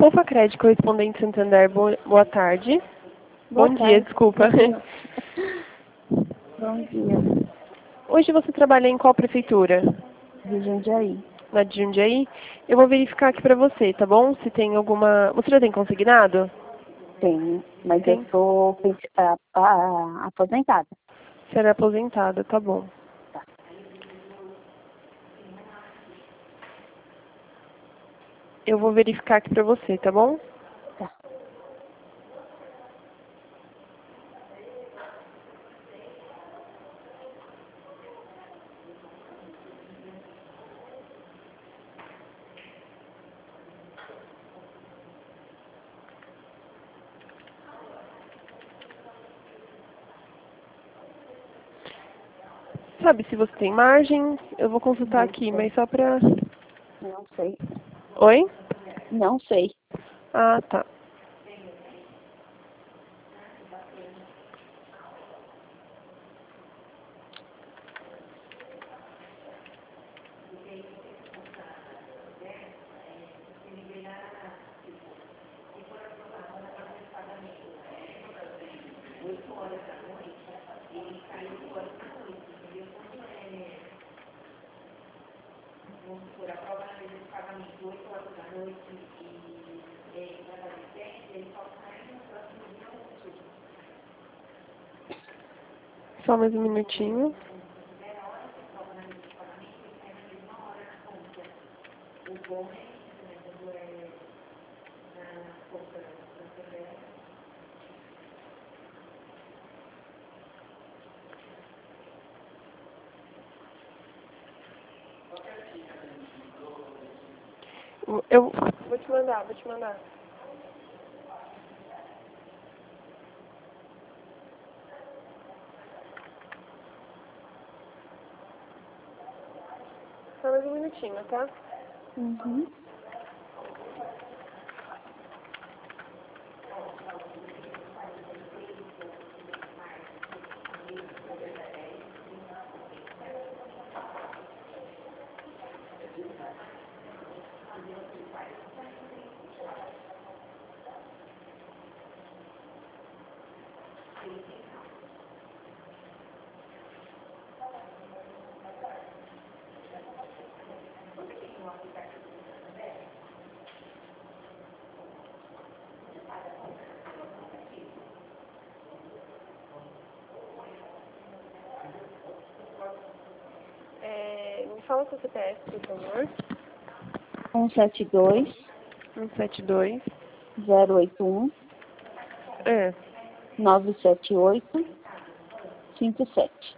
Polfacred, correspondente Santander, boa tarde. Boa Bom tarde. dia, desculpa. Bom dia. Hoje você trabalha em qual prefeitura? De Jundiaí. Na de Jundiaí? Eu vou verificar aqui pra você, tá bom? Se tem alguma... Você já tem consignado? Tenho, mas Tem? eu sou aposentada. Você era aposentada, tá bom. Tá. Eu vou verificar aqui pra você, tá bom? Tá. Sabe se você tem margem? Eu vou consultar Não aqui, sei. mas só pra... Não sei. Oi? Não sei. Ah, tá. Só mais um minutinho. Eu vou te mandar, vou te mandar. Só mais um minutinho, tá? Uhum. Me fala o seu CPF, por favor. 172 172. 081 É. 978 57.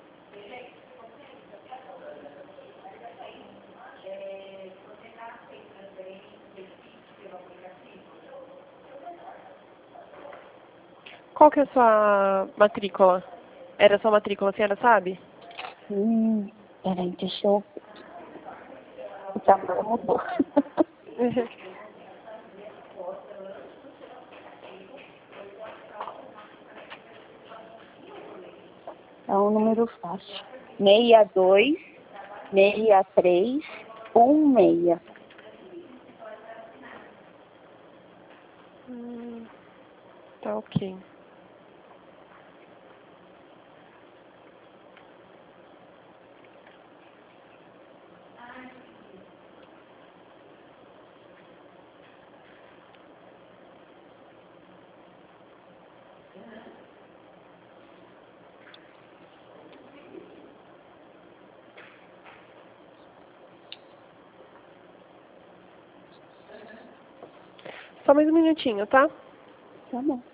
Qual que é a sua matrícula? Era a sua matrícula, a senhora sabe? Peraí, deixa eu... O tamanho mudou. É um número fácil. 62 63 16. Tá ok. Só mais um minutinho, tá? Tá bom.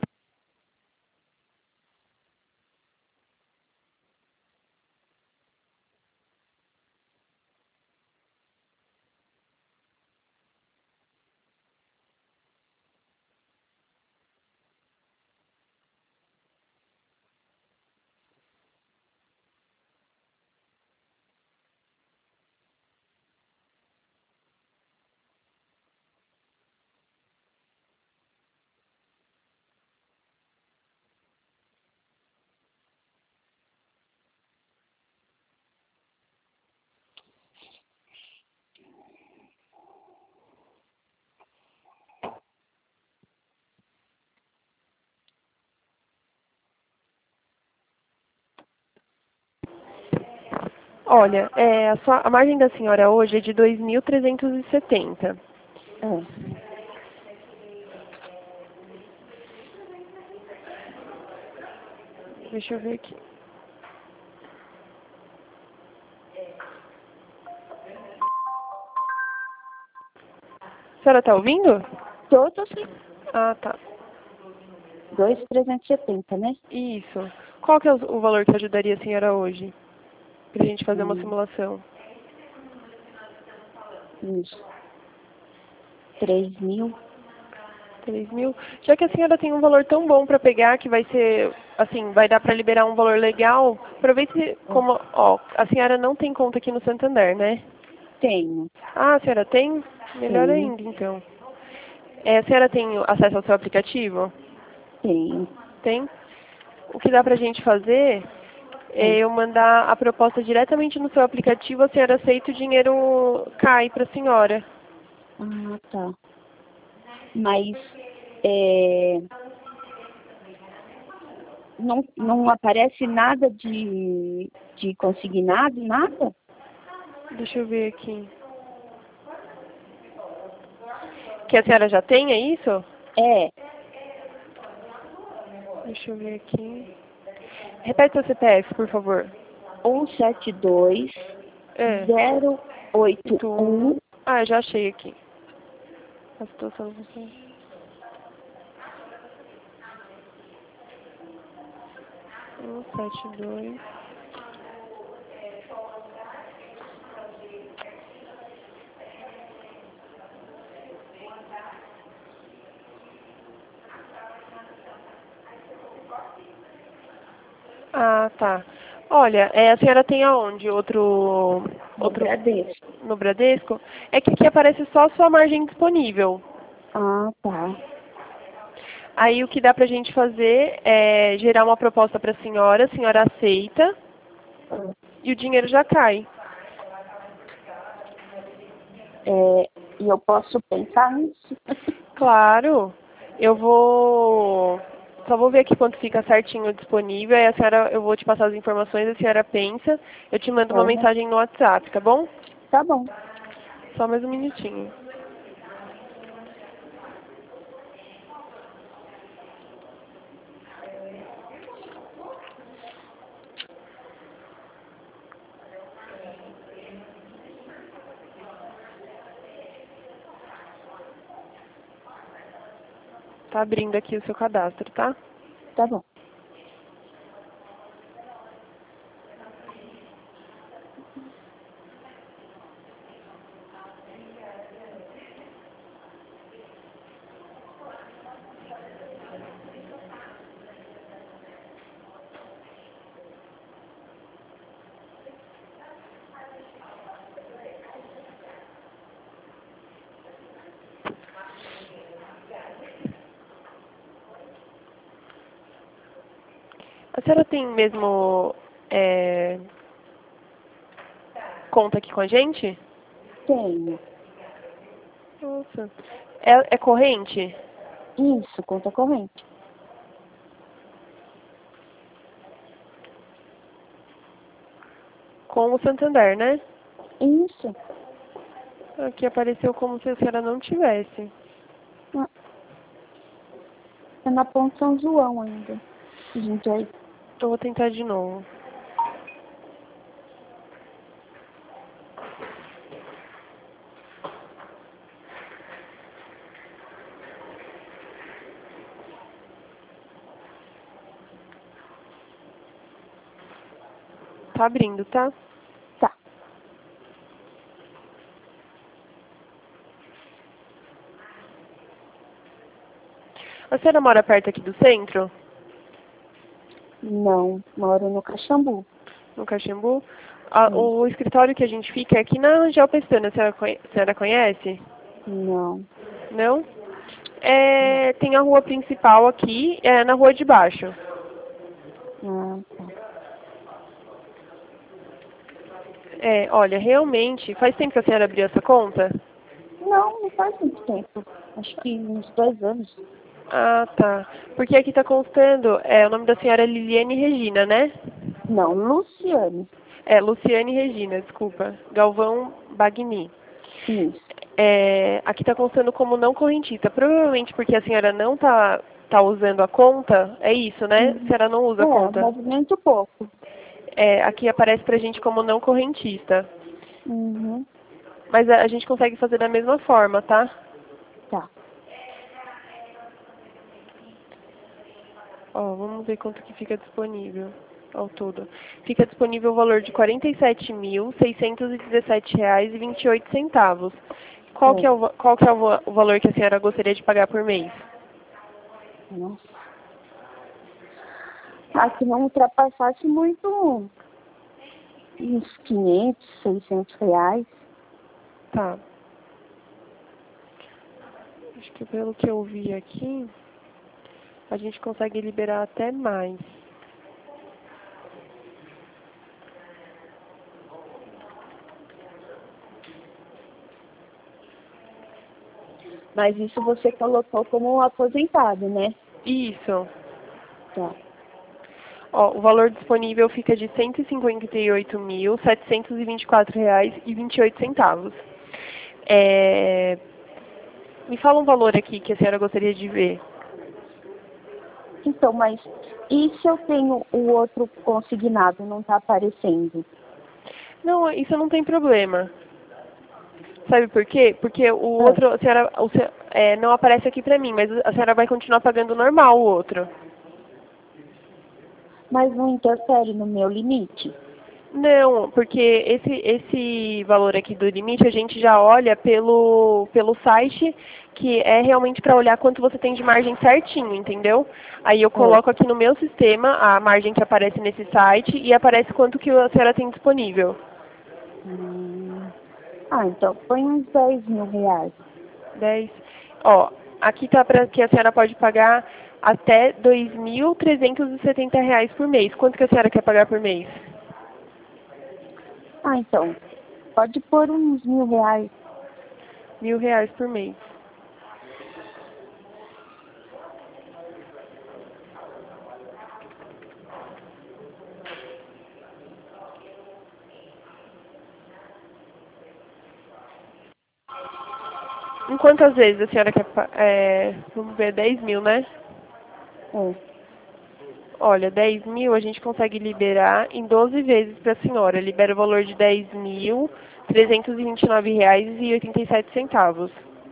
Olha, a margem da senhora hoje é de 2.370. É. Deixa eu ver aqui. A senhora tá ouvindo? Tô sim. Ah, tá. 2.370, né? Isso. Qual que é o valor que ajudaria a senhora hoje? Pra gente fazer uma simulação. Isso. 3.000. 3.000. Já que a senhora tem um valor tão bom para pegar, que vai ser, assim, vai dar para liberar um valor legal, aproveite como, ó, a senhora não tem conta aqui no Santander, né? Tenho. Ah, a senhora tem? Melhor Tenho. ainda, então. A senhora tem acesso ao seu aplicativo? Tenho. Tem? O que dá pra gente fazer é eu mandar a proposta diretamente no seu aplicativo, a senhora aceita, o dinheiro cai para a senhora. Ah, tá. Mas não aparece nada de consignado, nada? Deixa eu ver aqui. Que a senhora já tem, é isso? É. Deixa eu ver aqui. Repete seu CPF, por favor. 172 É. 081. Ah, já achei aqui. A situação do você. Um, 172. Ah, tá. Olha, a senhora tem aonde? Outro Bradesco. no Bradesco? É que aqui aparece só a sua margem disponível. Ah, tá. Aí o que dá pra gente fazer é gerar uma proposta para a senhora aceita e o dinheiro já cai. E eu posso pensar nisso? Claro, só vou ver aqui quanto fica certinho disponível, aí a senhora, eu vou te passar as informações, a senhora pensa, eu te mando uma mensagem no WhatsApp, tá bom? Tá bom. Só mais um minutinho. Tá abrindo aqui o seu cadastro, tá? Tá bom. A senhora tem mesmo conta aqui com a gente? Tenho. Nossa. É corrente? Isso, conta corrente. Com o Santander, né? Isso. Aqui apareceu como se a senhora não tivesse. É na Ponte São João ainda. Gente, aí. Eu vou tentar de novo. Tá abrindo, tá? Tá. A senhora mora perto aqui do centro? Não, moro no Caxambu. No Caxambu? O escritório que a gente fica é aqui na Angel Pestana. A senhora conhece? Não. Não? Tem a rua principal aqui, na rua de baixo. Ah, tá. Olha, realmente, faz tempo que a senhora abriu essa conta? Não faz muito tempo. Acho que uns 2 anos. Ah, tá. Porque aqui tá constando, o nome da senhora é Liliane Regina, né? Não, Luciane. É, Luciane Regina, desculpa. Galvão Bagni. Isso. Aqui está constando como não correntista. Provavelmente porque a senhora não tá usando a conta, é isso, né? A senhora não usa a conta. Movimento pouco. Aqui aparece pra gente como não correntista. Uhum. Mas a gente consegue fazer da mesma forma, tá? Tá. Ó, vamos ver quanto que fica disponível ao todo. Fica disponível o valor de R$ 47.617,28. Qual que é o valor que a senhora gostaria de pagar por mês? Nossa. Que não ultrapassasse muito uns 500, 600 reais. Tá. Acho que pelo que eu vi aqui, a gente consegue liberar até mais. Mas isso você colocou como aposentado, né? Isso. Tá. Ó, o valor disponível fica de R$ 158.724,28. Me fala um valor aqui que a senhora gostaria de ver. Então, mas e se eu tenho o outro consignado, não está aparecendo? Não, isso não tem problema. Sabe por quê? Porque o outro, a senhora, não aparece aqui pra mim, mas a senhora vai continuar pagando normal o outro. Mas não interfere no meu limite? Não, porque esse valor aqui do limite a gente já olha pelo site, que é realmente para olhar quanto você tem de margem certinho, entendeu? Aí eu coloco aqui no meu sistema a margem que aparece nesse site e aparece quanto que a senhora tem disponível. Então põe uns 10 mil reais. 10. Ó, aqui tá para que a senhora pode pagar até R$ 2.370 por mês. Quanto que a senhora quer pagar por mês? Então, pode pôr uns 1.000 reais. R$ 1.000 por mês. Em quantas vezes a senhora quer, vamos ver, 10 mil, né? Olha, 10 mil a gente consegue liberar em 12 vezes para a senhora. Libera o valor de R$ 10.329,87.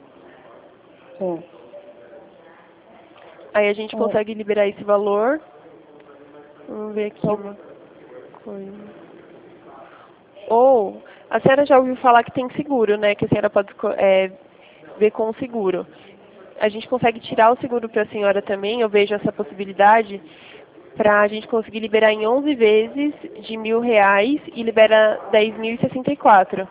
Aí a gente consegue liberar esse valor. Vamos ver aqui uma coisa. Ou, a senhora já ouviu falar que tem seguro, né? Que a senhora pode ver com o seguro. A gente consegue tirar o seguro para a senhora também, eu vejo essa possibilidade, para a gente conseguir liberar em 11 vezes de R$ 1.000 e libera 10.064.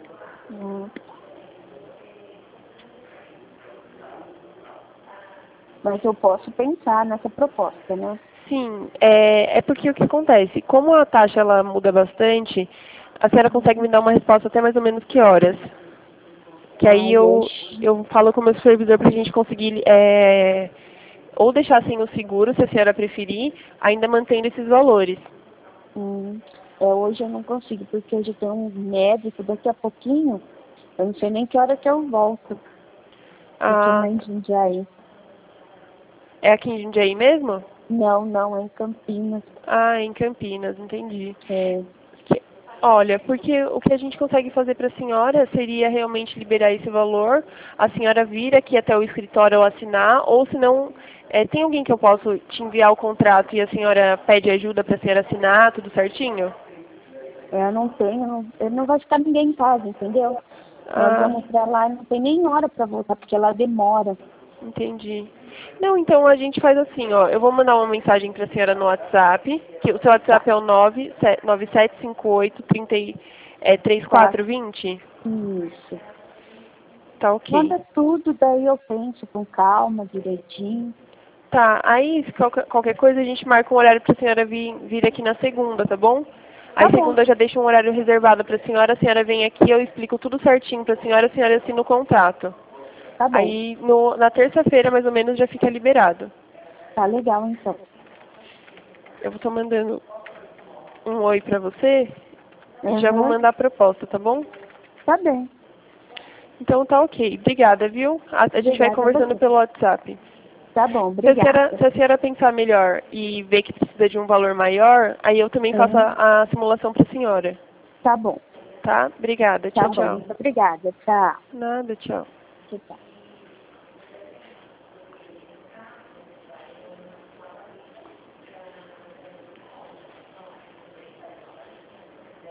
Mas eu posso pensar nessa proposta, né? Sim, é porque o que acontece? Como a taxa ela muda bastante, a senhora consegue me dar uma resposta até mais ou menos que horas? Que aí eu falo com o meu supervisor para a gente conseguir ou deixar sem o seguro, se a senhora preferir, ainda mantendo esses valores. Hoje eu não consigo, porque hoje tem um médico, daqui a pouquinho, eu não sei nem que hora que eu volto. Aqui em Jundiaí. É aqui em Jundiaí mesmo? Não, é em Campinas. Em Campinas, entendi. É. Olha, porque o que a gente consegue fazer para a senhora seria realmente liberar esse valor, a senhora vir aqui até o escritório ao assinar, ou se não, tem alguém que eu posso te enviar o contrato e a senhora pede ajuda para a senhora assinar, tudo certinho? Eu não tenho, não vai ficar ninguém em casa, entendeu? Nós vamos pra lá e não tem nem hora para voltar, porque lá demora. Entendi. Não, então a gente faz assim, ó, eu vou mandar uma mensagem para a senhora no WhatsApp, que o seu WhatsApp é o 9758-3420? Isso. Tá ok. Manda tudo, daí eu penso com calma, direitinho. Tá, aí qualquer coisa a gente marca um horário para a senhora vir aqui na segunda, tá bom? Aí segunda eu já deixo um horário reservado para a senhora vem aqui, eu explico tudo certinho para a senhora assina o contrato. Tá bom. Aí na terça-feira, mais ou menos, já fica liberado. Tá legal, então. Eu estou mandando um oi para você. Já vou mandar a proposta, tá bom? Tá bem. Então tá ok. Obrigada, viu? A gente vai conversando pelo WhatsApp. Tá bom, obrigada. Se a senhora pensar melhor e ver que precisa de um valor maior, aí eu também faço a simulação para a senhora. Tá bom. Tá? Obrigada. Tchau, Tá tchau. bom, obrigada. Tchau. Nada, tchau. Tchau.